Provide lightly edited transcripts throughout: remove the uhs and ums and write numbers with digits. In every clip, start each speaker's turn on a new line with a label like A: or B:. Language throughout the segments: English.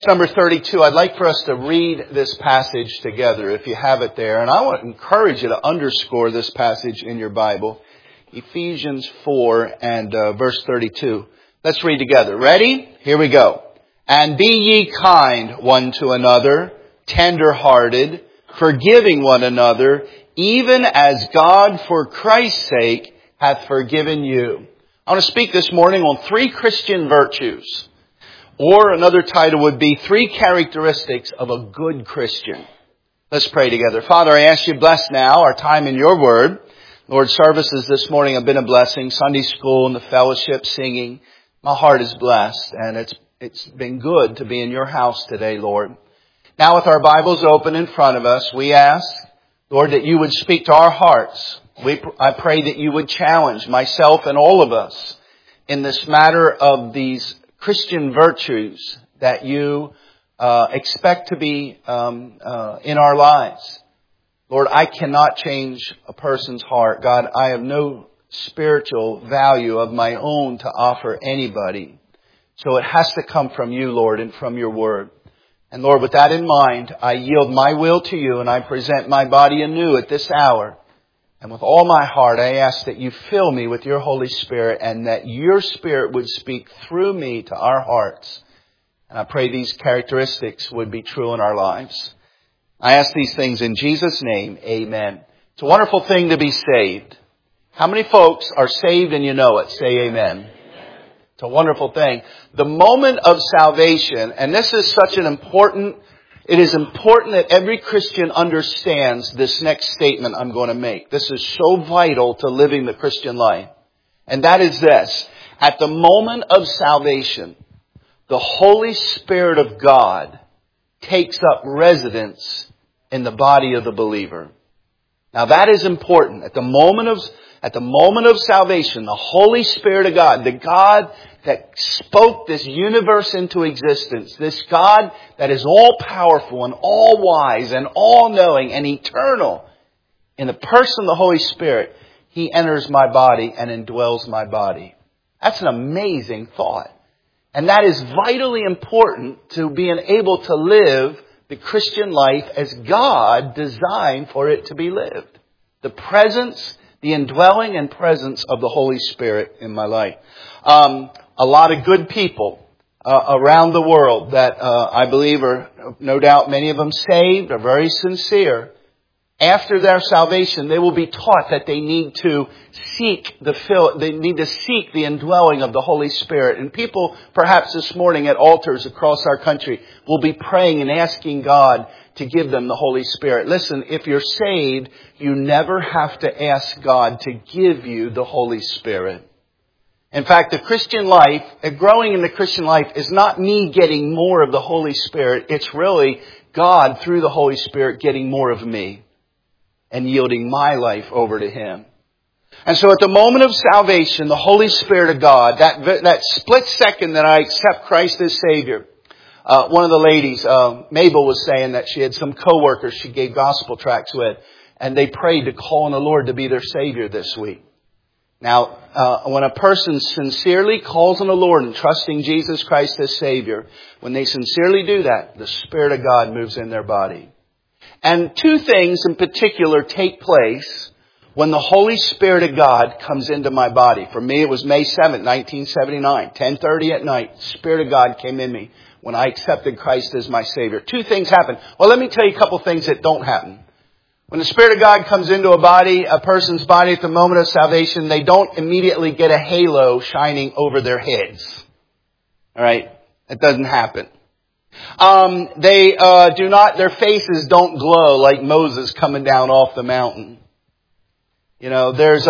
A: Number 32, I'd like for us to read this passage together if you have it there. And I want to encourage you to underscore this passage in your Bible. Ephesians 4 and verse 32. Let's read together. Ready? Here we go. And be ye kind one to another, tender-hearted, forgiving one another, even as God for Christ's sake hath forgiven you. I want to speak this morning on 3 Christian virtues. Or another title would be 3 characteristics of a good Christian. Let's pray together. Father, I ask you bless now our time in your word. Lord, services this morning have been a blessing. Sunday school and the fellowship, singing. My heart is blessed, and it's been good to be in your house today, Lord. Now with our Bibles open in front of us, we ask, Lord, that you would speak to our hearts. I pray that you would challenge myself and all of us in this matter of these Christian virtues that you expect to be in our lives. Lord, I cannot change a person's heart. God, I have no spiritual value of my own to offer anybody. So it has to come from you, Lord, and from your word. And Lord, with that in mind, I yield my will to you and I present my body anew at this hour. And with all my heart, I ask that you fill me with your Holy Spirit and that your Spirit would speak through me to our hearts. And I pray these characteristics would be true in our lives. I ask these things in Jesus' name. Amen. It's a wonderful thing to be saved. How many folks are saved and you know it? Say amen. It's a wonderful thing. The moment of salvation, and this is such an important, it is important that every Christian understands this next statement I'm going to make. This is so vital to living the Christian life. And that is this. At the moment of salvation, the Holy Spirit of God takes up residence in the body of the believer. Now that is important. At the moment of salvation, the Holy Spirit of God, the God that spoke this universe into existence, this God that is all powerful and all wise and all knowing and eternal, in the person of the Holy Spirit, He enters my body and indwells my body. That's an amazing thought. And that is vitally important to being able to live the Christian life as God designed for it to be lived. The presence, the indwelling and presence of the Holy Spirit in my life. A lot of good people around the world that I believe are, no doubt many of them saved, are very sincere. After their salvation, they will be taught that they need to seek the indwelling of the Holy Spirit. And people, perhaps this morning at altars across our country, will be praying and asking God to give them the Holy Spirit. Listen, if you're saved, you never have to ask God to give you the Holy Spirit. In fact, the Christian life, growing in the Christian life, is not me getting more of the Holy Spirit. It's really God, through the Holy Spirit, getting more of me and yielding my life over to Him. And so at the moment of salvation, the Holy Spirit of God, that split second that I accept Christ as Savior, one of the ladies, Mabel, was saying that she had some coworkers she gave gospel tracts with, and they prayed to call on the Lord to be their Savior this week. Now, when a person sincerely calls on the Lord and trusting Jesus Christ as Savior, when they sincerely do that, the Spirit of God moves in their body. And 2 things in particular take place when the Holy Spirit of God comes into my body. For me, it was May 7th, 1979, 10:30 at night. The Spirit of God came in me when I accepted Christ as my Savior. 2 things happened. Well, let me tell you a couple things that don't happen. When the Spirit of God comes into a person's body at the moment of salvation, they don't immediately get a halo shining over their heads. All right? It doesn't happen. Their faces don't glow like Moses coming down off the mountain. You know, there's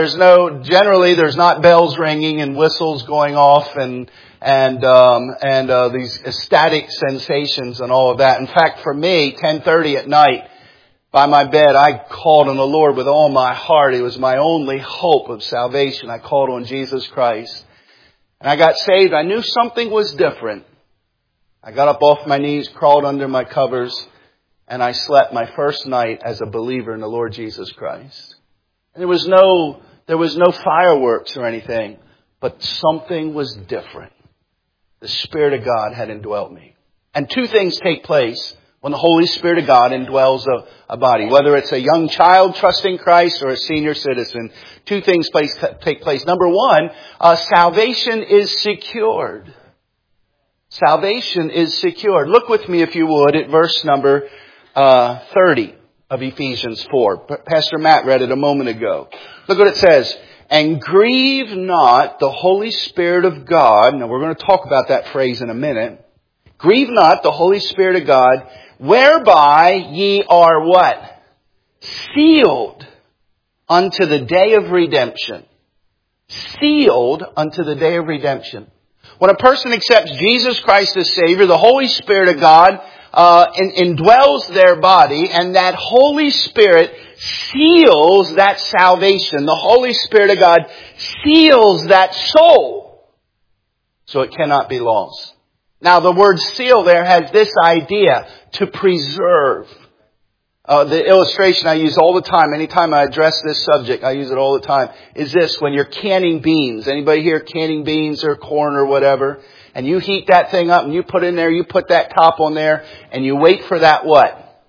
A: not bells ringing and whistles going off and these ecstatic sensations and all of that. In fact, for me, 10:30 at night, by my bed, I called on the Lord with all my heart. It was my only hope of salvation. I called on Jesus Christ. And I got saved. I knew something was different. I got up off my knees, crawled under my covers, and I slept my first night as a believer in the Lord Jesus Christ. And there was no fireworks or anything, but something was different. The Spirit of God had indwelt me. And two things take place when the Holy Spirit of God indwells a body. Whether it's a young child trusting Christ or a senior citizen, two things take place. Number one, salvation is secured. Salvation is secured. Look with me, if you would, at verse number 30 of Ephesians 4. Pastor Matt read it a moment ago. Look what it says. And grieve not the Holy Spirit of God. Now we're going to talk about that phrase in a minute. Grieve not the Holy Spirit of God, whereby ye are what? Sealed unto the day of redemption. Sealed unto the day of redemption. When a person accepts Jesus Christ as Savior, the Holy Spirit of God indwells their body, and that Holy Spirit seals that salvation. The Holy Spirit of God seals that soul so it cannot be lost. Now the word seal there has this idea, to preserve. The illustration I use all the time, anytime I address this subject, I use it all the time, is this: when you're canning beans. Anybody here canning beans or corn or whatever? And you heat that thing up and you put in there, you put that top on there, and you wait for that what?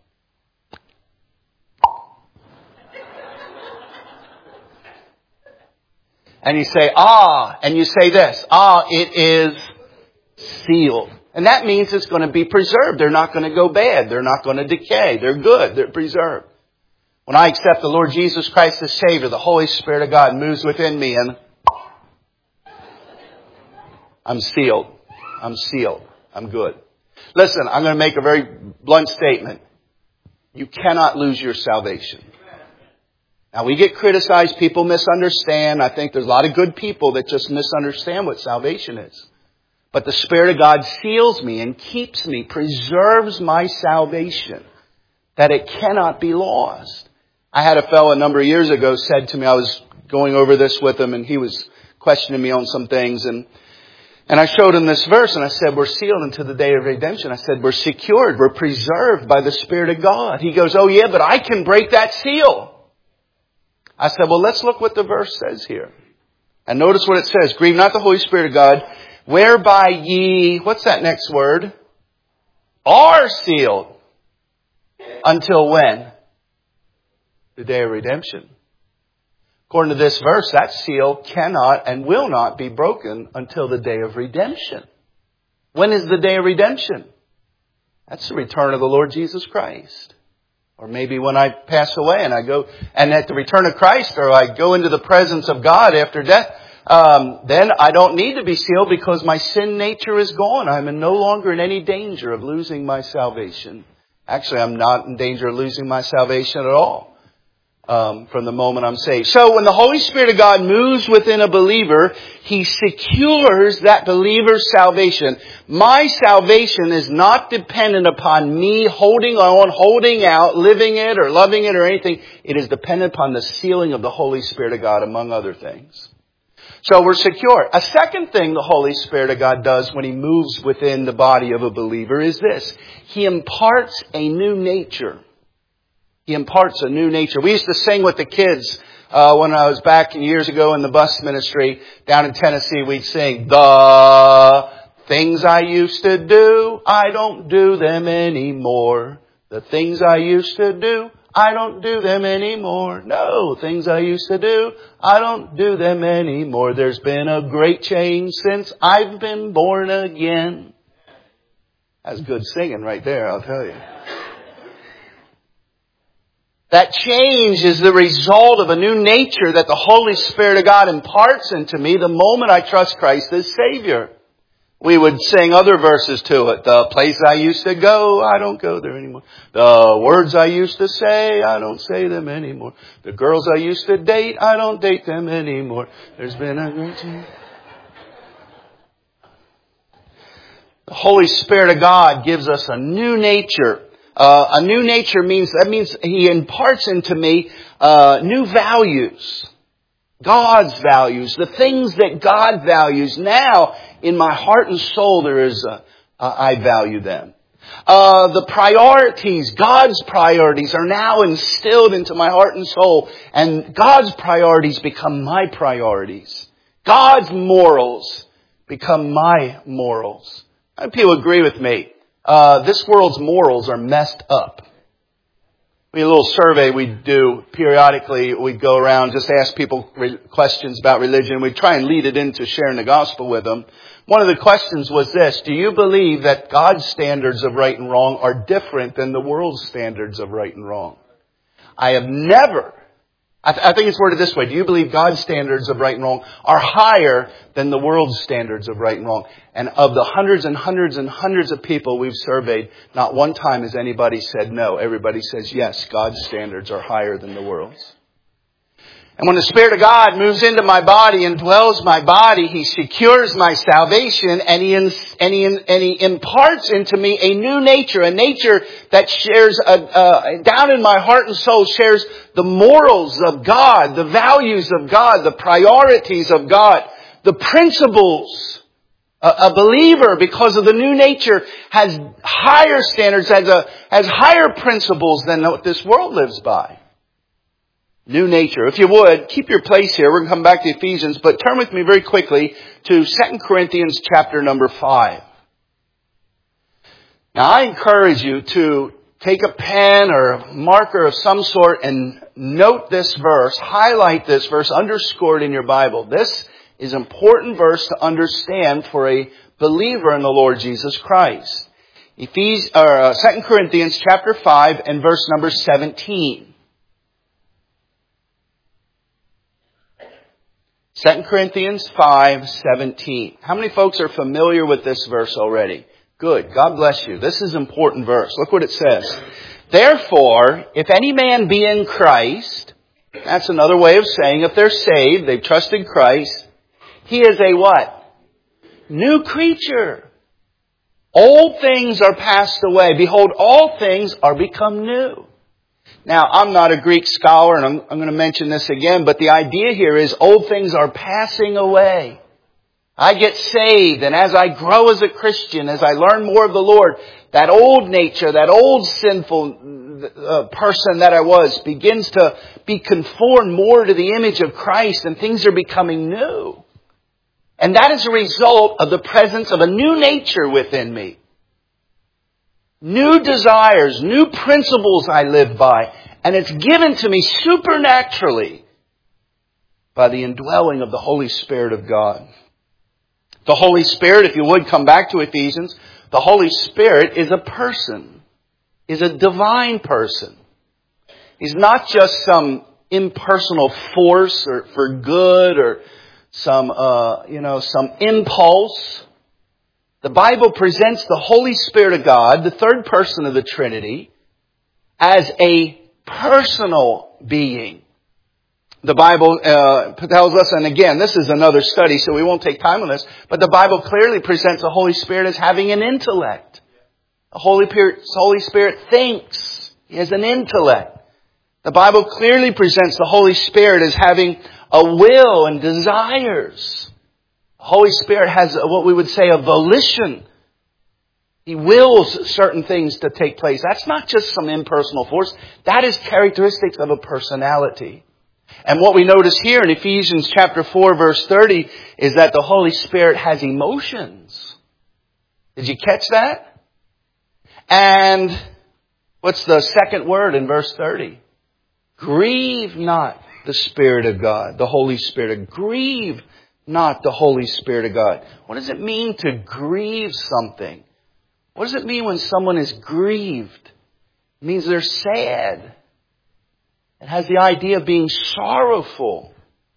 A: And you say, and you say this, it is sealed. And that means it's going to be preserved. They're not going to go bad. They're not going to decay. They're good. They're preserved. When I accept the Lord Jesus Christ as Savior, the Holy Spirit of God moves within me and I'm sealed. I'm sealed. I'm good. Listen, I'm going to make a very blunt statement. You cannot lose your salvation. Now, we get criticized. People misunderstand. I think there's a lot of good people that just misunderstand what salvation is. But the Spirit of God seals me and keeps me, preserves my salvation, that it cannot be lost. I had a fellow a number of years ago said to me, I was going over this with him, and he was questioning me on some things, and I showed him this verse, and I said, we're sealed until the day of redemption. I said, we're secured, we're preserved by the Spirit of God. He goes, oh yeah, but I can break that seal. I said, well, let's look what the verse says here. And notice what it says. Grieve not the Holy Spirit of God, whereby ye, what's that next word? Are sealed. Until when? The day of redemption. According to this verse, that seal cannot and will not be broken until the day of redemption. When is the day of redemption? That's the return of the Lord Jesus Christ. Or maybe when I pass away and I go, and at the return of Christ, or I go into the presence of God after death, then I don't need to be sealed because my sin nature is gone. I'm no longer in any danger of losing my salvation. Actually, I'm not in danger of losing my salvation at all from the moment I'm saved. So when the Holy Spirit of God moves within a believer, He secures that believer's salvation. My salvation is not dependent upon me holding on, holding out, living it or loving it or anything. It is dependent upon the sealing of the Holy Spirit of God, among other things. So we're secure. A second thing the Holy Spirit of God does when He moves within the body of a believer is this. He imparts a new nature. He imparts a new nature. We used to sing with the kids when I was back years ago in the bus ministry down in Tennessee. We'd sing, the things I used to do, I don't do them anymore. The things I used to do, I don't do them anymore. No, things I used to do, I don't do them anymore. There's been a great change since I've been born again. That's good singing right there, I'll tell you. That change is the result of a new nature that the Holy Spirit of God imparts into me the moment I trust Christ as Savior. We would sing other verses to it. The place I used to go, I don't go there anymore. The words I used to say, I don't say them anymore. The girls I used to date, I don't date them anymore. There's been a great change. The Holy Spirit of God gives us a new nature. A new nature means He imparts into me new values. God's values, the things that God values. Now, in my heart and soul, I value them. The priorities, God's priorities, are now instilled into my heart and soul, and God's priorities become my priorities. God's morals become my morals. And people agree with me. this world's morals are messed up. We had a little survey we'd do periodically. We'd go around, just ask people questions about religion. We'd try and lead it into sharing the gospel with them. One of the questions was this: do you believe that God's standards of right and wrong are different than the world's standards of right and wrong? I have never... I think it's worded this way. Do you believe God's standards of right and wrong are higher than the world's standards of right and wrong? And of the hundreds and hundreds and hundreds of people we've surveyed, not one time has anybody said no. Everybody says yes, God's standards are higher than the world's. And when the Spirit of God moves into my body and dwells my body, He secures my salvation, and He imparts into me a new nature, a nature that shares, down in my heart and soul, shares the morals of God, the values of God, the priorities of God, the principles. A believer, because of the new nature, has higher standards, has higher principles than what this world lives by. New nature. If you would, keep your place here. We're going to come back to Ephesians, but turn with me very quickly to 2 Corinthians chapter number 5. Now, I encourage you to take a pen or a marker of some sort and note this verse, highlight this verse, underscore it in your Bible. This is an important verse to understand for a believer in the Lord Jesus Christ. 2 Corinthians chapter 5 and verse number 17. 2 Corinthians 5:17. How many folks are familiar with this verse already? Good. God bless you. This is an important verse. Look what it says. Therefore, if any man be in Christ, that's another way of saying if they're saved, they've trusted Christ, he is a what? New creature. Old things are passed away. Behold, all things are become new. Now, I'm not a Greek scholar, and I'm going to mention this again, but the idea here is old things are passing away. I get saved, and as I grow as a Christian, as I learn more of the Lord, that old nature, that old sinful person that I was, begins to be conformed more to the image of Christ, and things are becoming new. And that is a result of the presence of a new nature within me. New desires, new principles I live by. And it's given to me supernaturally by the indwelling of the Holy Spirit of God. The Holy Spirit, if you would come back to Ephesians, the Holy Spirit is a person, is a divine person. He's not just some impersonal force or for good or some impulse. The Bible presents the Holy Spirit of God, the third person of the Trinity, as a personal being. The Bible tells us, and again, this is another study, so we won't take time on this, but the Bible clearly presents the Holy Spirit as having an intellect. The Holy Spirit thinks. He has an intellect. The Bible clearly presents the Holy Spirit as having a will and desires. The Holy Spirit has what we would say a volition. He wills certain things to take place. That's not just some impersonal force. That is characteristics of a personality. And what we notice here in Ephesians chapter 4 verse 30 is that the Holy Spirit has emotions. Did you catch that? And what's the second word in verse 30? Grieve not the Spirit of God, the Holy Spirit. Grieve not the Holy Spirit of God. What does it mean to grieve something? What does it mean when someone is grieved? It means they're sad. It has the idea of being sorrowful.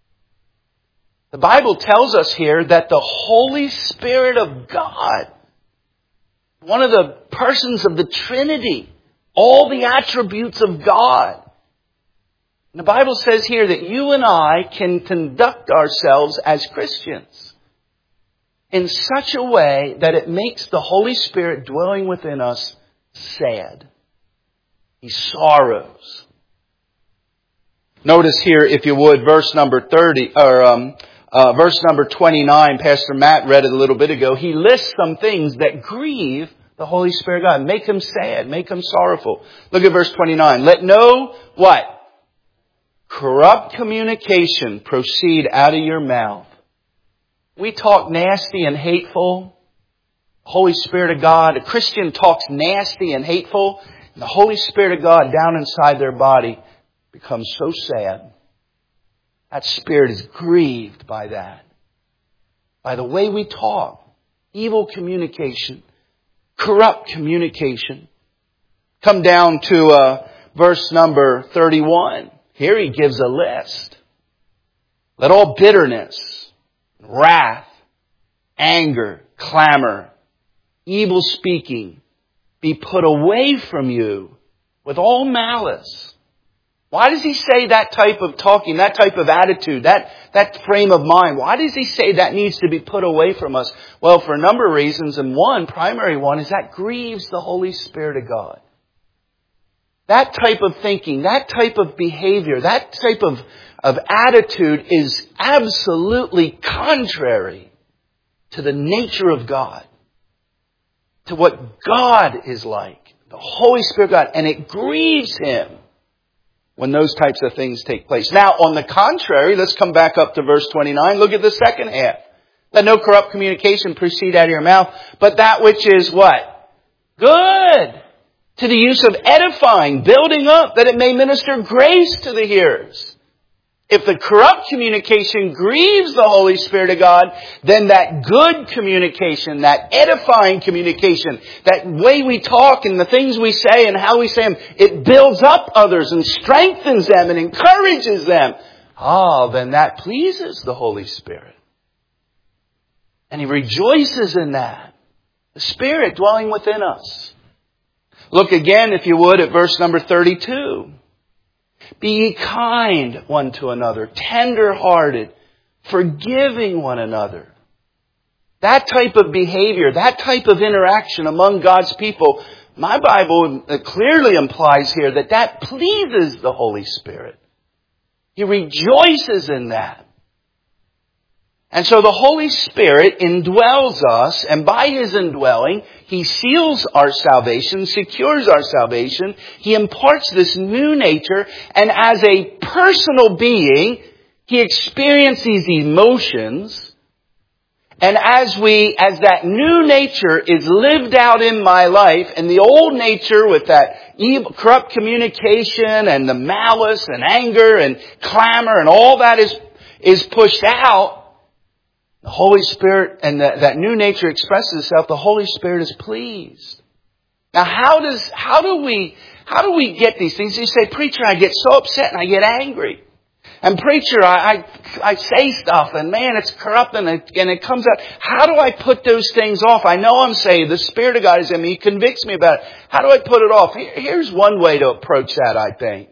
A: The Bible tells us here that the Holy Spirit of God, one of the persons of the Trinity, all the attributes of God. And the Bible says here that you and I can conduct ourselves as Christians in such a way that it makes the Holy Spirit dwelling within us sad. He sorrows. Notice here, if you would, verse number 30, verse number 29, Pastor Matt read it a little bit ago. He lists some things that grieve the Holy Spirit of God. Make him sad, make him sorrowful. Look at verse 29. Let no, what? Corrupt communication proceed out of your mouth. We talk nasty and hateful. Holy Spirit of God, a Christian talks nasty and hateful, and the Holy Spirit of God down inside their body becomes so sad. That spirit is grieved by that. By the way we talk. Evil communication. Corrupt communication. Come down to verse number 31. Here he gives a list. Let all bitterness, wrath, anger, clamor, evil speaking be put away from you with all malice. Why does he say that type of talking, that type of attitude, that frame of mind? Why does he say that needs to be put away from us? Well, for a number of reasons. And one, primary one, is that grieves the Holy Spirit of God. That type of thinking, that type of behavior, that type of attitude is absolutely contrary to the nature of God. To what God is like. The Holy Spirit of God. And it grieves Him when those types of things take place. Now, on the contrary, let's come back up to verse 29. Look at the second half. Let no corrupt communication proceed out of your mouth, but that which is what? Good. To the use of edifying, building up, that it may minister grace to the hearers. If the corrupt communication grieves the Holy Spirit of God, then that good communication, that edifying communication, that way we talk and the things we say and how we say them, it builds up others and strengthens them and encourages them. Then that pleases the Holy Spirit. And He rejoices in that. The Spirit dwelling within us. Look again, if you would, at verse number 32. Be ye kind one to another, tender-hearted, forgiving one another. That type of behavior, that type of interaction among God's people, my Bible clearly implies here that pleases the Holy Spirit. He rejoices in that. And so the Holy Spirit indwells us, and by His indwelling, He seals our salvation, secures our salvation. He imparts this new nature, and as a personal being, He experiences these emotions. And as that new nature is lived out in my life, and the old nature with that evil, corrupt communication and the malice and anger and clamor and all that is pushed out, the Holy Spirit and that new nature expresses itself. The Holy Spirit is pleased. Now, how do we get these things? You say, preacher, I get so upset and I get angry. And preacher, I say stuff and man, it's corrupt and it comes out. How do I put those things off? I know I'm saved. The Spirit of God is in me. He convicts me about it. How do I put it off? Here's one way to approach that, I think.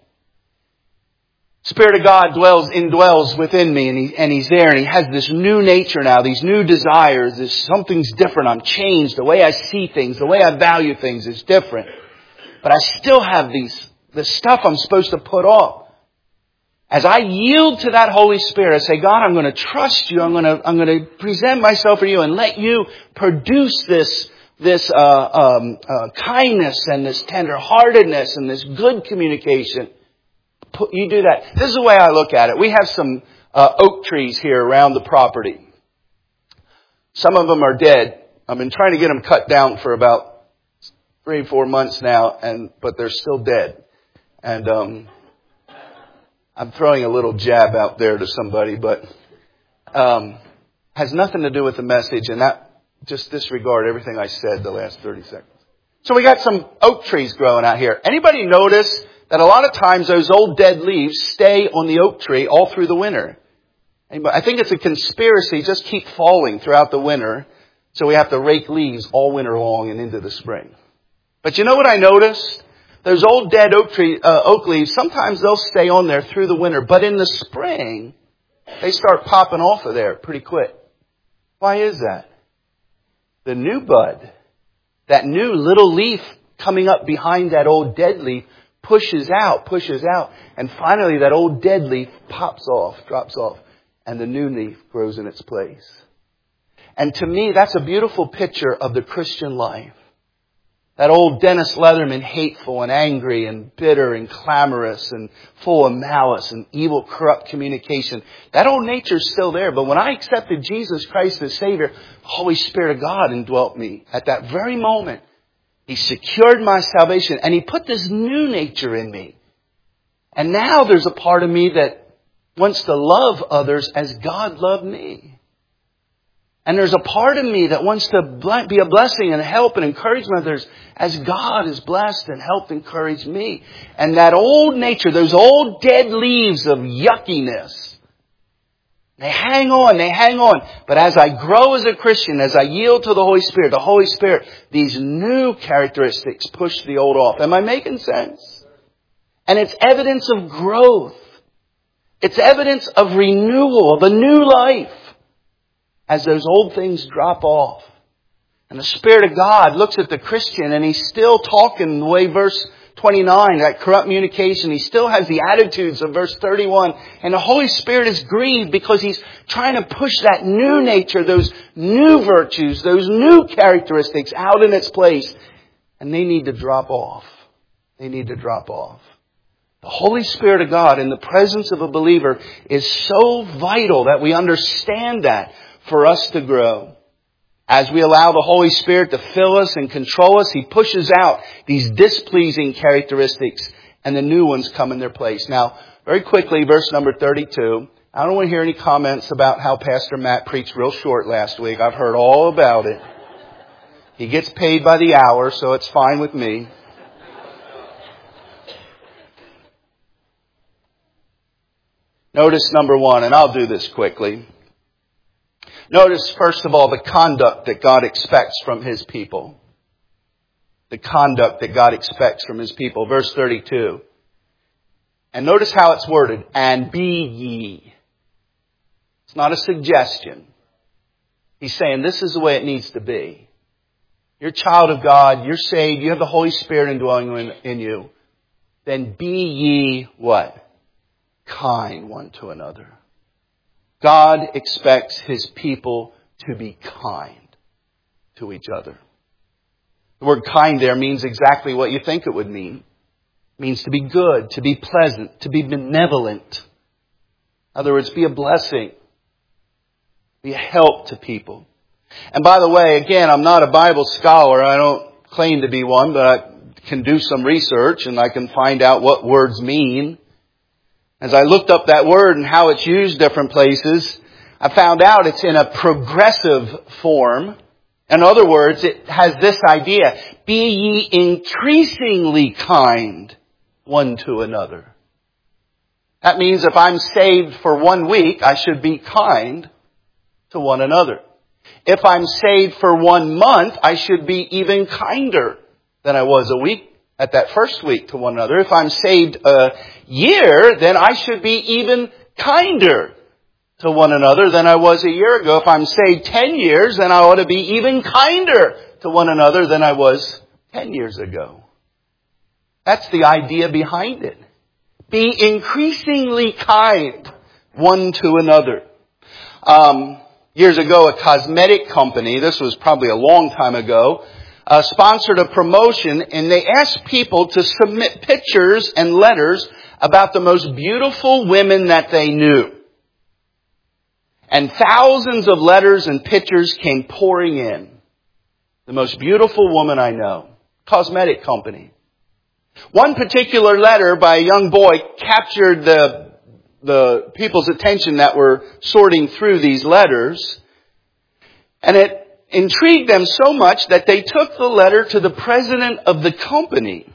A: Spirit of God indwells within me and He's there and He has this new nature now, these new desires, something's different. I'm changed. The way I see things, the way I value things is different. But I still have the stuff I'm supposed to put off. As I yield to that Holy Spirit, I say, God, I'm going to trust You. I'm going to present myself for You and let You produce this kindness and this tenderheartedness and this good communication. You do that. This is the way I look at it. We have some oak trees here around the property. Some of them are dead. I've been trying to get them cut down for about 3 or 4 months now, but they're still dead. And I'm throwing a little jab out there to somebody, but has nothing to do with the message, and that just disregard everything I said the last 30 seconds. So we got some oak trees growing out here. Anybody notice that a lot of times those old dead leaves stay on the oak tree all through the winter? I think it's a conspiracy, just keep falling throughout the winter, so we have to rake leaves all winter long and into the spring. But you know what I noticed? Those old dead oak leaves, sometimes they'll stay on there through the winter, but in the spring, they start popping off of there pretty quick. Why is that? The new bud, that new little leaf coming up behind that old dead leaf, pushes out, and finally that old dead leaf drops off, and the new leaf grows in its place. And to me, that's a beautiful picture of the Christian life. That old Dennis Leatherman, hateful and angry and bitter and clamorous and full of malice and evil, corrupt communication. That old nature's still there. But when I accepted Jesus Christ as Savior, the Holy Spirit of God indwelt me at that very moment. He secured my salvation and He put this new nature in me. And now there's a part of me that wants to love others as God loved me. And there's a part of me that wants to be a blessing and help and encourage others as God has blessed and helped encourage me. And that old nature, those old dead leaves of yuckiness, they hang on. But as I grow as a Christian, as I yield to the Holy Spirit, these new characteristics push the old off. Am I making sense? And it's evidence of growth. It's evidence of renewal, of a new life. As those old things drop off. And the Spirit of God looks at the Christian and He's still talking the way verse 29, that corrupt communication. He still has the attitudes of verse 31. And the Holy Spirit is grieved because He's trying to push that new nature, those new virtues, those new characteristics out in its place. And they need to drop off. The Holy Spirit of God in the presence of a believer is so vital that we understand that. For us to grow. As we allow the Holy Spirit to fill us and control us, He pushes out these displeasing characteristics and the new ones come in their place. Now, very quickly, verse number 32. I don't want to hear any comments about how Pastor Matt preached real short last week. I've heard all about it. He gets paid by the hour, so it's fine with me. Notice number 1, and I'll do this quickly. Notice, first of all, the conduct that God expects from His people. The conduct that God expects from His people. Verse 32. And notice how it's worded. And be ye. It's not a suggestion. He's saying this is the way it needs to be. You're a child of God. You're saved. You have the Holy Spirit indwelling in you. Then be ye what? Kind one to another. God expects His people to be kind to each other. The word kind there means exactly what you think it would mean. It means to be good, to be pleasant, to be benevolent. In other words, be a blessing. Be a help to people. And by the way, again, I'm not a Bible scholar. I don't claim to be one, but I can do some research and I can find out what words mean. As I looked up that word and how it's used different places, I found out it's in a progressive form. In other words, it has this idea, be ye increasingly kind one to another. That means if I'm saved for 1 week, I should be kind to one another. If I'm saved for 1 month, I should be even kinder than I was a week at that first week to one another. If I'm saved a year, then I should be even kinder to one another than I was a year ago. If I'm saved 10 years, then I ought to be even kinder to one another than I was 10 years ago. That's the idea behind it. Be increasingly kind one to another. Years ago, a cosmetic company, this was probably a long time ago, sponsored a promotion, and they asked people to submit pictures and letters about the most beautiful women that they knew. And thousands of letters and pictures came pouring in. The most beautiful woman I know. Cosmetic company. One particular letter by a young boy captured the people's attention that were sorting through these letters. And it intrigued them so much that they took the letter to the president of the company.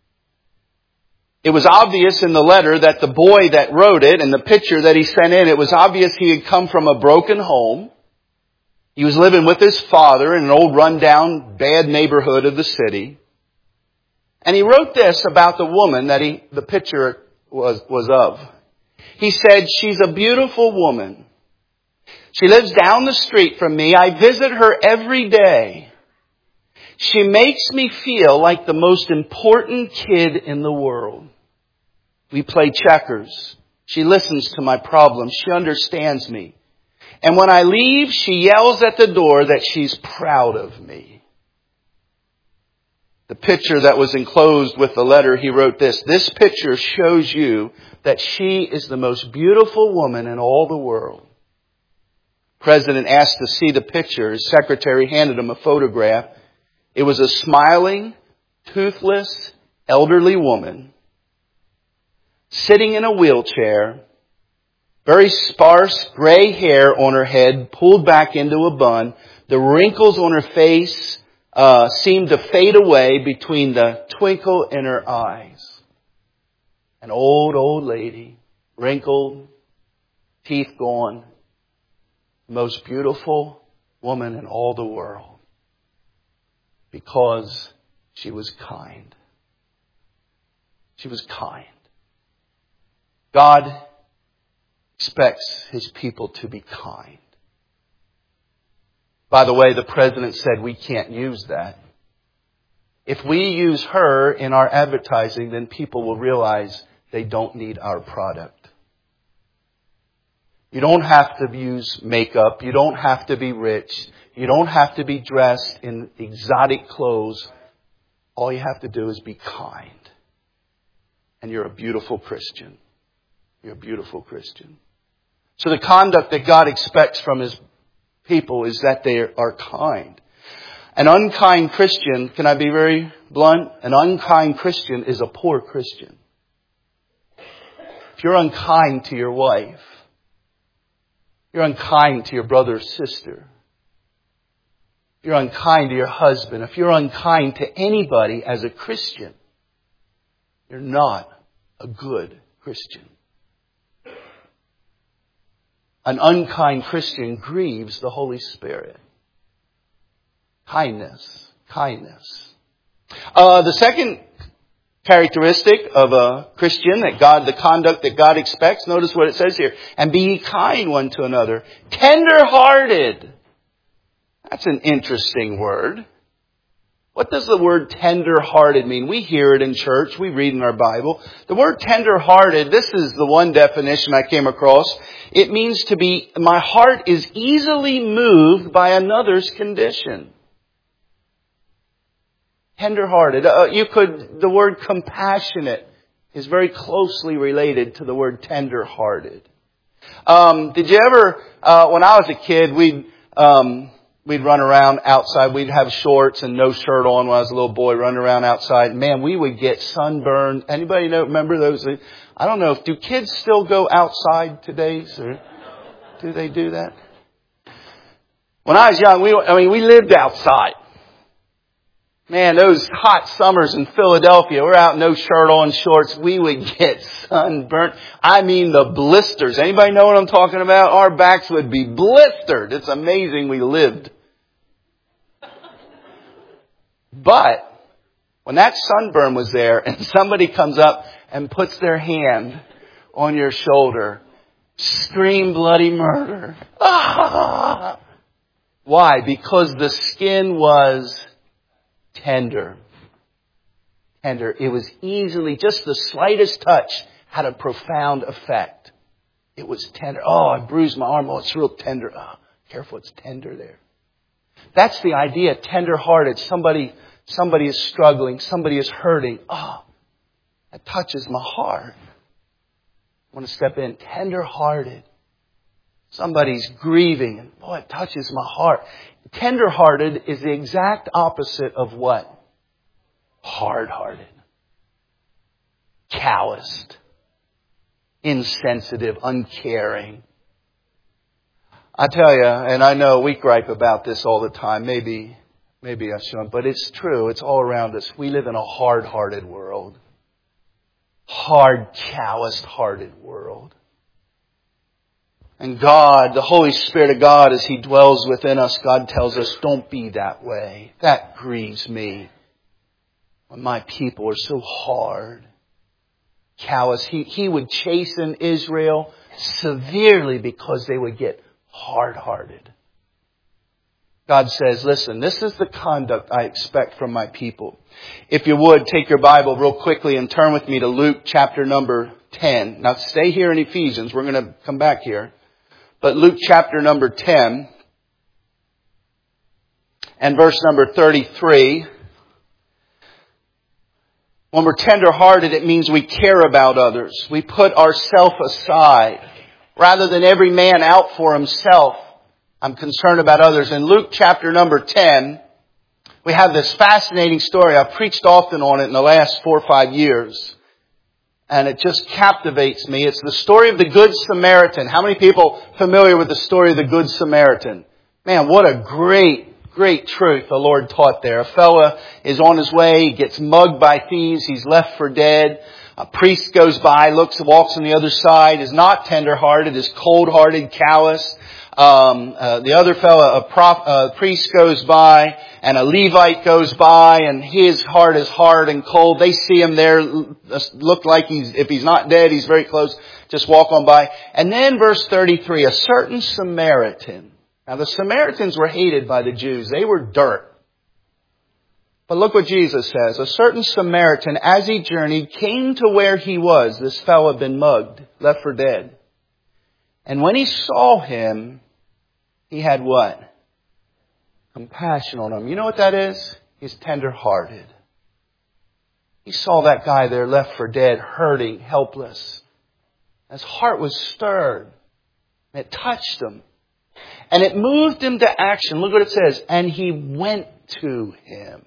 A: It was obvious in the letter that the boy that wrote it and the picture that he sent in, it was obvious he had come from a broken home. He was living with his father in an old rundown, bad neighborhood of the city. And he wrote this about the woman that the picture was of. He said, she's a beautiful woman. She lives down the street from me. I visit her every day. She makes me feel like the most important kid in the world. We play checkers. She listens to my problems. She understands me. And when I leave, she yells at the door that she's proud of me. the picture that was enclosed with the letter, he wrote this: "This picture shows you that she is the most beautiful woman in all the world." The president asked to see the picture. His secretary handed him a photograph. It was a smiling, toothless, elderly woman sitting in a wheelchair, very sparse gray hair on her head, pulled back into a bun. The wrinkles on her face seemed to fade away between the twinkle in her eyes. An old lady, wrinkled, teeth gone, the most beautiful woman in all the world, because she was kind. She was kind. God expects His people to be kind. By the way, the president said we can't use that. If we use her in our advertising, then people will realize they don't need our product. You don't have to use makeup. You don't have to be rich. You don't have to be dressed in exotic clothes. All you have to do is be kind. And you're a beautiful Christian. You're a beautiful Christian. So the conduct that God expects from His people is that they are kind. An unkind Christian, can I be very blunt? An unkind Christian is a poor Christian. If you're unkind to your wife, you're unkind to your brother or sister, if you're unkind to your husband, if you're unkind to anybody as a Christian, you're not a good Christian. An unkind Christian grieves the Holy Spirit. Kindness. The second characteristic of a Christian, the conduct that God expects, notice what it says here: "And be ye kind one to another, tender-hearted." That's an interesting word. What does the word tender-hearted mean? We hear it in church. We read in our Bible. The word tender-hearted, this is the one definition I came across. It means to be, my heart is easily moved by another's condition. Tender-hearted. The word compassionate is very closely related to the word tender-hearted. Did you ever, when I was a kid, we'd run around outside. We'd have shorts and no shirt on when I was a little boy, running around outside. Man, we would get sunburned. Anybody remember those? I don't know. Do kids still go outside today? Or do they do that? When I was young, we lived outside. Man, those hot summers in Philadelphia, we're out no shirt on, shorts. We would get sunburnt. I mean the blisters. Anybody know what I'm talking about? Our backs would be blistered. It's amazing we lived. But when that sunburn was there and somebody comes up and puts their hand on your shoulder, scream bloody murder. Ah! Why? Because the skin was tender. It was easily, just the slightest touch had a profound effect. It was tender. Oh, I bruised my arm. Oh, it's real tender. Oh, careful, it's tender there. That's the idea, tender-hearted. Somebody is struggling. Somebody is hurting. Oh, that touches my heart. I want to step in. Tender-hearted. Somebody's grieving. And boy, it touches my heart. Tender-hearted is the exact opposite of what? Hard-hearted. Calloused. Insensitive. Uncaring. I tell you, and I know we gripe about this all the time. Maybe I shouldn't, but it's true. It's all around us. We live in a hard-hearted world. Hard, calloused-hearted world. And God, the Holy Spirit of God, as He dwells within us, God tells us, don't be that way. That grieves me. When my people are so hard, callous. He would chasten Israel severely because they would get hard-hearted. God says, listen, this is the conduct I expect from my people. If you would, take your Bible real quickly and turn with me to Luke chapter number 10. Now stay here in Ephesians. We're going to come back here. But Luke chapter number 10 and verse number 33. When we're tender-hearted, it means we care about others. We put ourselves aside. Rather than every man out for himself, I'm concerned about others. In Luke chapter number 10, we have this fascinating story. I've preached often on it in the last 4 or 5 years. And it just captivates me. It's the story of the Good Samaritan. How many people familiar with the story of the Good Samaritan? Man, what a great truth the Lord taught there. A fella is on his way, he gets mugged by thieves, he's left for dead. A priest goes by, walks on the other side, is not tender-hearted, is cold-hearted, callous. The other fella, a priest goes by, and a Levite goes by, and his heart is hard and cold. They see him there, look like if he's not dead, he's very close, just walk on by. And then verse 33, a certain Samaritan. Now the Samaritans were hated by the Jews. They were dirt. But look what Jesus says. A certain Samaritan, as he journeyed, came to where he was. This fellow had been mugged, left for dead. And when he saw him, he had what? Compassion on him. You know what that is? He's tender-hearted. He saw that guy there left for dead, hurting, helpless. His heart was stirred. It touched him. And it moved him to action. Look what it says. And he went to him.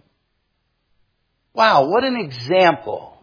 A: Wow, what an example.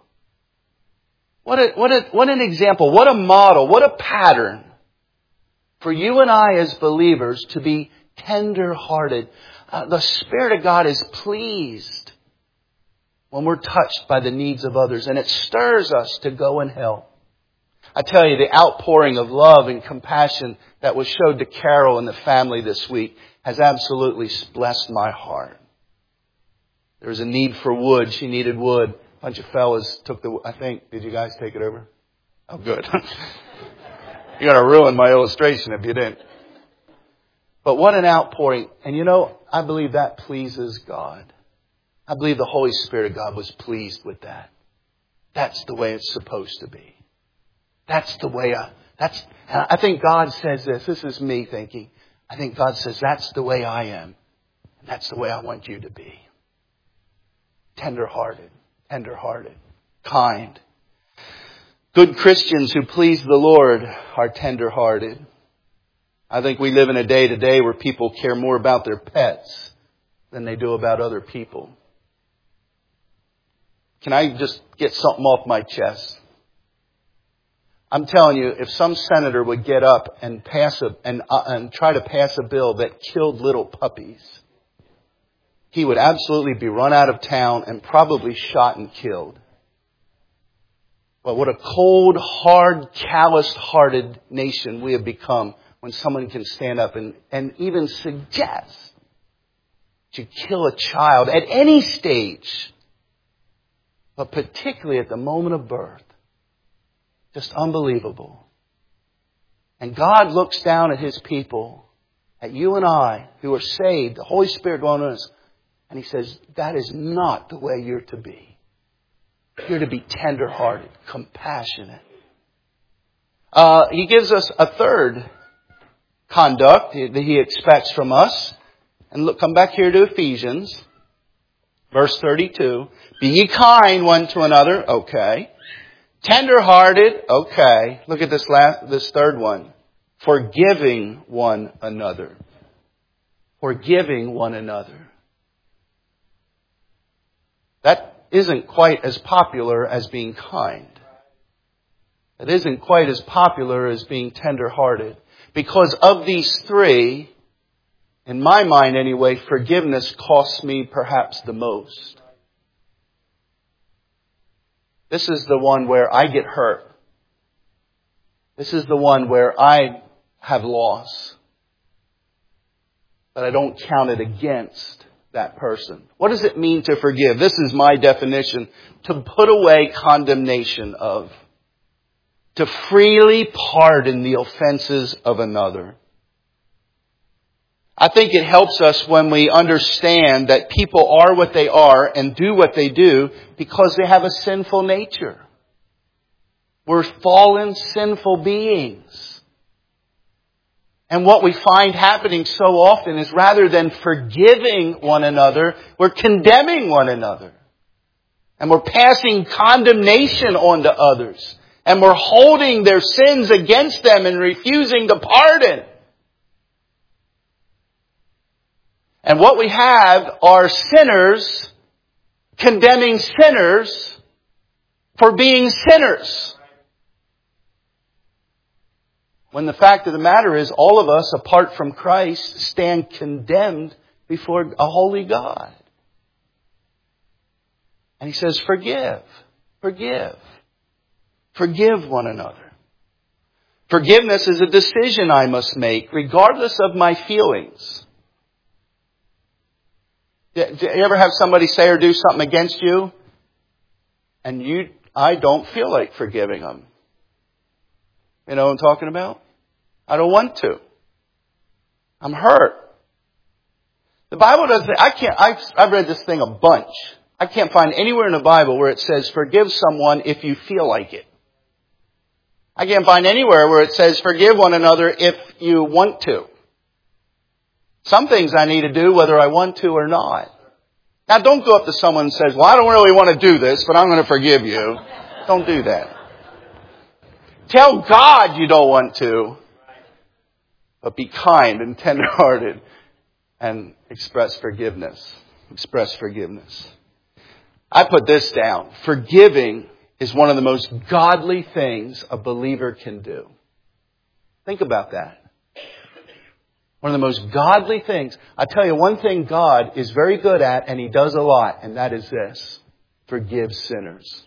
A: What an example. What a model. What a pattern for you and I as believers to be tender-hearted. The Spirit of God is pleased when we're touched by the needs of others. And it stirs us to go and help. I tell you, the outpouring of love and compassion that was showed to Carol and the family this week has absolutely blessed my heart. There was a need for wood. She needed wood. A bunch of fellas took did you guys take it over? Oh, good. You're going to ruin my illustration if you didn't. But what an outpouring. And you know, I believe that pleases God. I believe the Holy Spirit of God was pleased with that. That's the way it's supposed to be. That's the way I think God says this. This is me thinking. I think God says that's the way I am. And that's the way I want you to be. Tender-hearted, kind. Good Christians who please the Lord are tender-hearted. I think we live in a day today where people care more about their pets than they do about other people. Can I just get something off my chest? I'm telling you, if some senator would get up and try to pass a bill that killed little puppies, he would absolutely be run out of town and probably shot and killed. But what a cold, hard, calloused-hearted nation we have become when someone can stand up and even suggest to kill a child at any stage, but particularly at the moment of birth. Just unbelievable. And God looks down at His people, at you and I, who are saved, the Holy Spirit going on us, and He says, that is not the way you're to be. You're to be tender-hearted, compassionate. He gives us a third conduct that He expects from us. And look, come back here to Ephesians, verse 32. Be ye kind one to another. Okay. Tender-hearted. Okay. Look at this third one. Forgiving one another. Forgiving one another. That isn't quite as popular as being kind. It isn't quite as popular as being tender-hearted. Because of these three, in my mind anyway, forgiveness costs me perhaps the most. This is the one where I get hurt. This is the one where I have loss. But I don't count it against that person. What does it mean to forgive? This is my definition. To put away condemnation of. To freely pardon the offenses of another. I think it helps us when we understand that people are what they are and do what they do because they have a sinful nature. We're fallen, sinful beings. And what we find happening so often is rather than forgiving one another, we're condemning one another. And we're passing condemnation on to others. And we're holding their sins against them and refusing to pardon. And what we have are sinners condemning sinners for being sinners. When the fact of the matter is, all of us, apart from Christ, stand condemned before a holy God. And He says, forgive, forgive, forgive one another. Forgiveness is a decision I must make, regardless of my feelings. Do you ever have somebody say or do something against you, and I don't feel like forgiving them? You know what I'm talking about? I don't want to. I'm hurt. The Bible doesn't, I've read this thing a bunch. I can't find anywhere in the Bible where it says forgive someone if you feel like it. I can't find anywhere where it says forgive one another if you want to. Some things I need to do whether I want to or not. Now don't go up to someone and say, well, I don't really want to do this, but I'm going to forgive you. Don't do that. Tell God you don't want to, but be kind and tenderhearted and express forgiveness. Express forgiveness. I put this down. Forgiving is one of the most godly things a believer can do. Think about that. One of the most godly things. I tell you one thing God is very good at, and He does a lot, and that is this. Forgive sinners.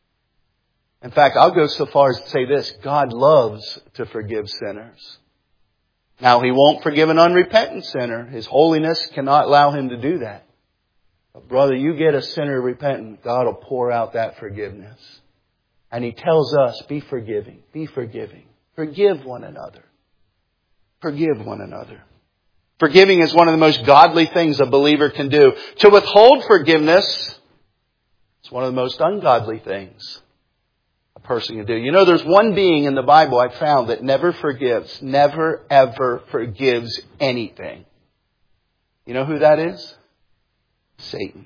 A: In fact, I'll go so far as to say this. God loves to forgive sinners. Now, He won't forgive an unrepentant sinner. His holiness cannot allow Him to do that. But brother, you get a sinner repentant, God will pour out that forgiveness. And He tells us, be forgiving, be forgiving. Forgive one another. Forgive one another. Forgiving is one of the most godly things a believer can do. To withhold forgiveness is one of the most ungodly things a person can do. You know, there's one being in the Bible I found that never forgives, never ever forgives anything. You know who that is? Satan.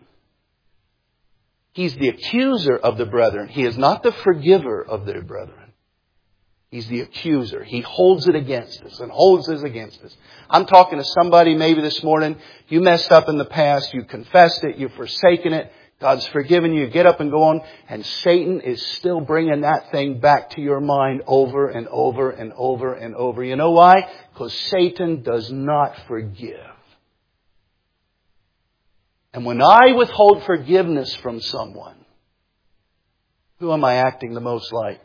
A: He's the accuser of the brethren. He is not the forgiver of their brethren. He's the accuser. He holds it against us and holds it against us. I'm talking to somebody maybe this morning. You messed up in the past. You confessed it. You've forsaken it. God's forgiven you. Get up and go on. And Satan is still bringing that thing back to your mind over and over and over and over. You know why? Because Satan does not forgive. And when I withhold forgiveness from someone, who am I acting the most like?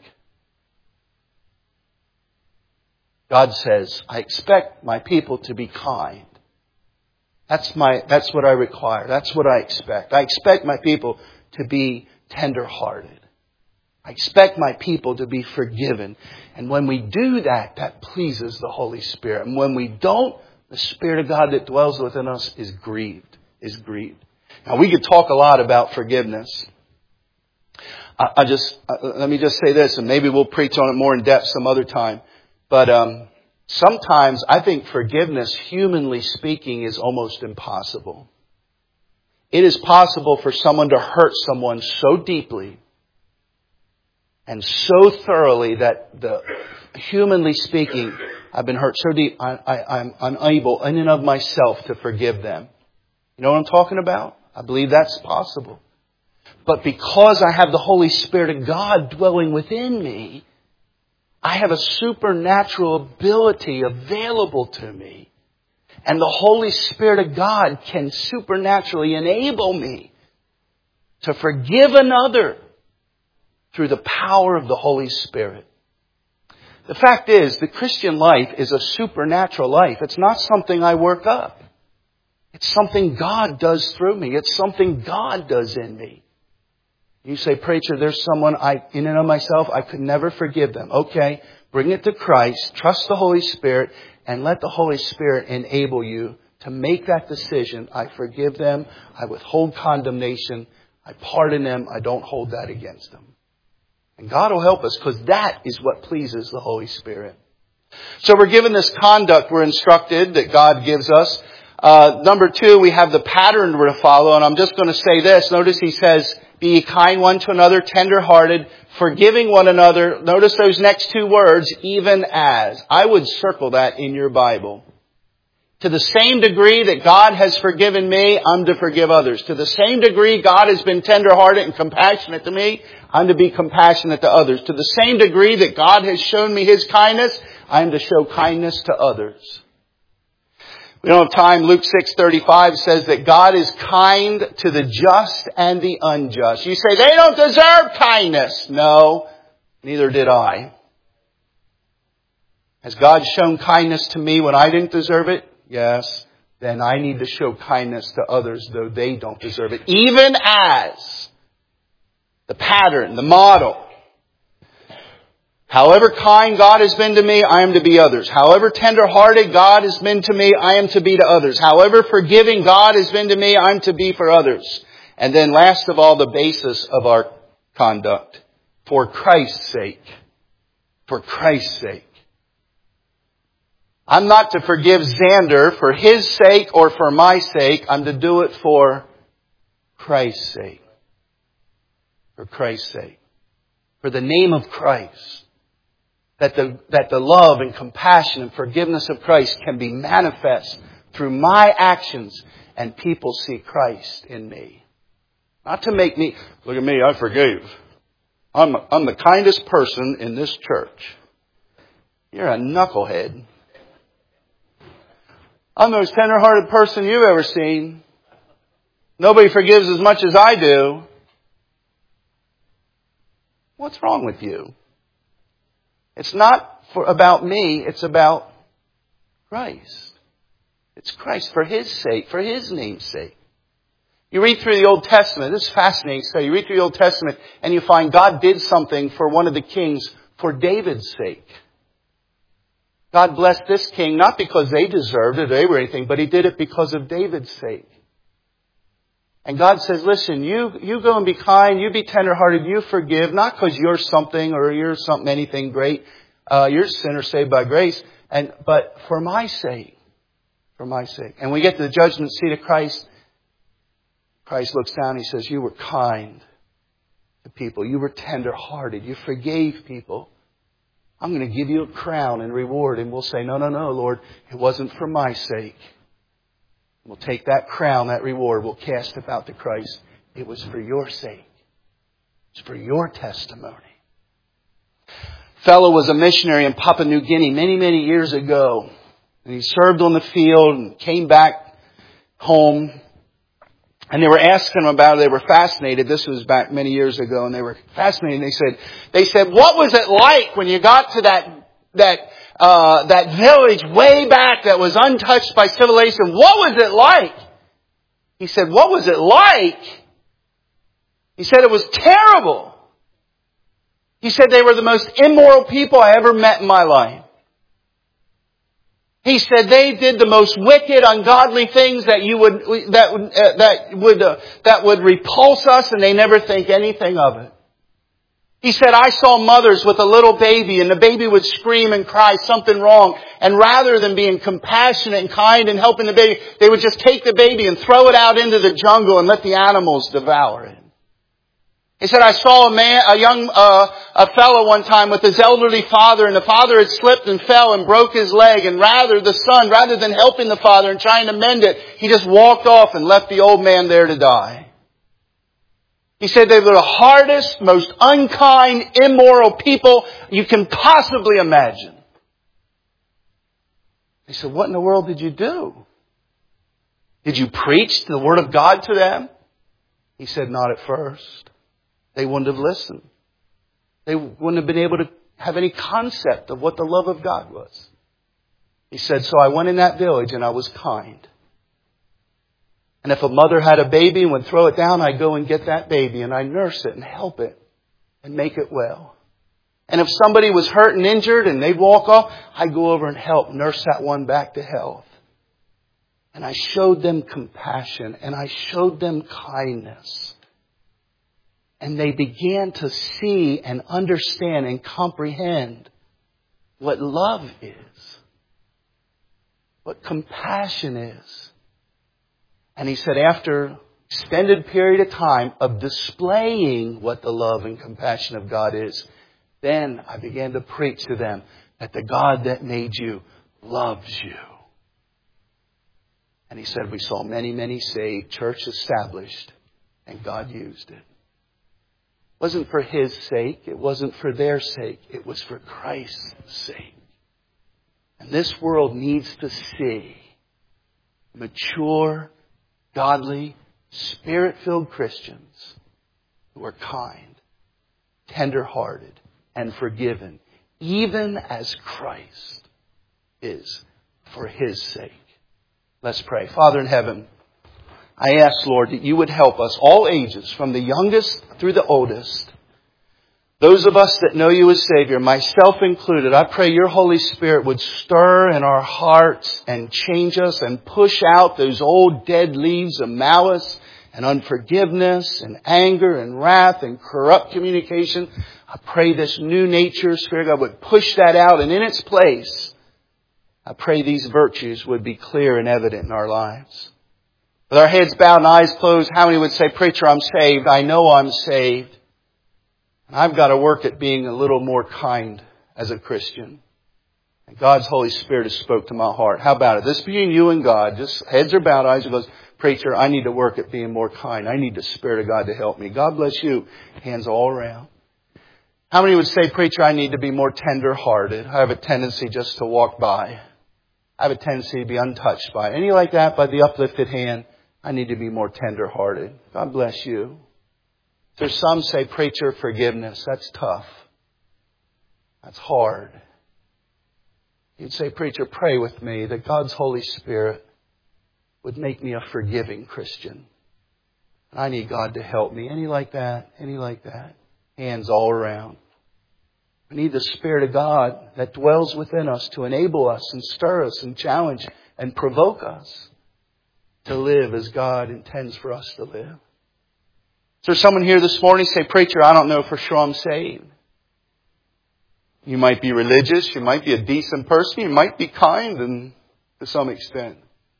A: God says, I expect my people to be kind. That's what I require. That's what I expect. I expect my people to be tender-hearted. I expect my people to be forgiven. And when we do that, that pleases the Holy Spirit. And when we don't, the Spirit of God that dwells within us is grieved. Now we could talk a lot about forgiveness. Let me just say this, and maybe we'll preach on it more in depth some other time. But sometimes I think forgiveness, humanly speaking, is almost impossible. It is possible for someone to hurt someone so deeply and so thoroughly that humanly speaking, I've been hurt so deep, I'm unable in and of myself to forgive them. You know what I'm talking about? I believe that's possible. But because I have the Holy Spirit of God dwelling within me, I have a supernatural ability available to me. And the Holy Spirit of God can supernaturally enable me to forgive another through the power of the Holy Spirit. The fact is, the Christian life is a supernatural life. It's not something I work up. It's something God does through me. It's something God does in me. You say, preacher, there's someone in and of myself, I could never forgive them. Okay, bring it to Christ, trust the Holy Spirit, and let the Holy Spirit enable you to make that decision. I forgive them. I withhold condemnation. I pardon them. I don't hold that against them. And God will help us because that is what pleases the Holy Spirit. So we're given this conduct we're instructed that God gives us. Number 2, we have the pattern we're to follow. And I'm just going to say this. Notice He says, Be ye kind one to another, tender-hearted, forgiving one another. Notice those next two words, even as. I would circle that in your Bible. To the same degree that God has forgiven me, I'm to forgive others. To the same degree God has been tender-hearted and compassionate to me, I'm to be compassionate to others. To the same degree that God has shown me His kindness, I am to show kindness to others. We don't have time. Luke 6:35 says that God is kind to the just and the unjust. You say, they don't deserve kindness. No, neither did I. Has God shown kindness to me when I didn't deserve it? Yes. Then I need to show kindness to others, though they don't deserve it. Even as the pattern, the model. However kind God has been to me, I am to be others. However tender-hearted God has been to me, I am to be to others. However forgiving God has been to me, I am to be for others. And then last of all, the basis of our conduct. For Christ's sake. For Christ's sake. I'm not to forgive Xander for his sake or for my sake. I'm to do it for Christ's sake. For Christ's sake. For the name of Christ. That the love and compassion and forgiveness of Christ can be manifest through my actions and people see Christ in me. Not to make me, look at me, I forgave. I'm the kindest person in this church. You're a knucklehead. I'm the most tender-hearted person you've ever seen. Nobody forgives as much as I do. What's wrong with you? It's not about me. It's about Christ. It's Christ for His sake, for His name's sake. You read through the Old Testament. This is fascinating. So you read through the Old Testament and you find God did something for one of the kings for David's sake. God blessed this king not because they deserved it or they were anything, but He did it because of David's sake. And God says, listen, you go and be kind, you be tenderhearted, you forgive, not because you're something or you're something, anything great. You're a sinner saved by grace, but for my sake. For my sake. And we get to the judgment seat of Christ. Christ looks down and He says, you were kind to people. You were tenderhearted. You forgave people. I'm going to give you a crown and reward. And we'll say, no, Lord, it wasn't for my sake. We'll take that crown, that reward, we'll cast it out to Christ. It was for your sake. It's for your testimony. Fellow was a missionary in Papua New Guinea many, many years ago. And he served on the field and came back home. And they were asking him about it. They were fascinated. This was back many years ago. And they were fascinated. They said, what was it like when you got to that village way back that was untouched by civilization? What was it like? He said, what was it like? He said it was terrible. He said they were the most immoral people I ever met in my life. He said they did the most wicked, ungodly things that would repulse us, and they never think anything of it. He said, I saw mothers with a little baby, and the baby would scream and cry something wrong. And rather than being compassionate and kind and helping the baby, they would just take the baby and throw it out into the jungle and let the animals devour it. He said, I saw a fellow one time with his elderly father, and the father had slipped and fell and broke his leg. And rather than helping the father and trying to mend it, he just walked off and left the old man there to die. He said they were the hardest, most unkind, immoral people you can possibly imagine. He said, what in the world did you do? Did you preach the Word of God to them? He said, not at first. They wouldn't have listened. They wouldn't have been able to have any concept of what the love of God was. He said, so I went in that village and I was kind. And if a mother had a baby and would throw it down, I'd go and get that baby and I'd nurse it and help it and make it well. And if somebody was hurt and injured and they'd walk off, I'd go over and help nurse that one back to health. And I showed them compassion and I showed them kindness. And they began to see and understand and comprehend what love is, what compassion is. And he said after extended period of time of displaying what the love and compassion of God is, then I began to preach to them that the God that made you loves you. And he said, we saw many, many saved, church established, and God used it. It wasn't for His sake. It wasn't for their sake. It was for Christ's sake. And this world needs to see mature, godly, Spirit-filled Christians who are kind, tender-hearted, and forgiven, even as Christ is for His sake. Let's pray. Father in heaven, I ask, Lord, that you would help us, all ages, from the youngest through the oldest. Those of us that know you as Savior, myself included, I pray your Holy Spirit would stir in our hearts and change us and push out those old dead leaves of malice and unforgiveness and anger and wrath and corrupt communication. I pray this new nature, Spirit God, would push that out, and in its place, I pray these virtues would be clear and evident in our lives. With our heads bowed and eyes closed, how many would say, preacher, I'm saved. I know I'm saved. And I've got to work at being a little more kind as a Christian. And God's Holy Spirit has spoke to my heart. How about it? This between you and God, just heads are bowed, eyes are closed. Preacher, I need to work at being more kind. I need the Spirit of God to help me. God bless you. Hands all around. How many would say, preacher, I need to be more tender-hearted? I have a tendency just to walk by. I have a tendency to be untouched by it. Any like that by the uplifted hand? I need to be more tender-hearted. God bless you. There's some say, preacher, forgiveness. That's tough. That's hard. You'd say, preacher, pray with me that God's Holy Spirit would make me a forgiving Christian. I need God to help me. Any like that? Any like that? Hands all around. We need the Spirit of God that dwells within us to enable us and stir us and challenge and provoke us to live as God intends for us to live. Is there someone here this morning say, preacher, I don't know for sure I'm saved. You might be religious. You might be a decent person. You might be kind and to some extent.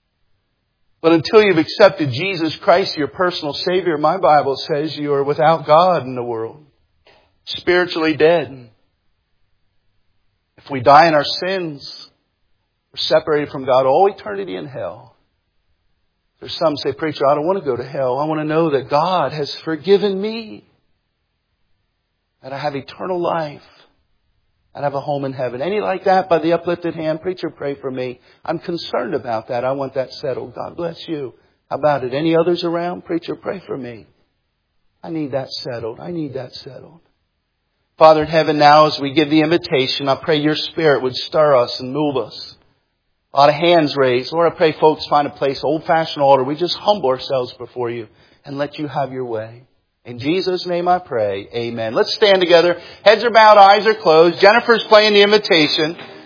A: But until you've accepted Jesus Christ, your personal Savior, my Bible says you are without God in the world. Spiritually dead. If we die in our sins, we're separated from God all eternity in hell. There's some say, preacher, I don't want to go to hell. I want to know that God has forgiven me. That I have eternal life. And have a home in heaven. Any like that by the uplifted hand? Preacher, pray for me. I'm concerned about that. I want that settled. God bless you. How about it? Any others around? Preacher, pray for me. I need that settled. I need that settled. Father in heaven, now as we give the invitation, I pray your Spirit would stir us and move us. A lot of hands raised. Lord, I pray folks find a place, old-fashioned altar. We just humble ourselves before you and let you have your way. In Jesus' name I pray. Amen. Let's stand together. Heads are bowed, eyes are closed. Jennifer's playing the invitation.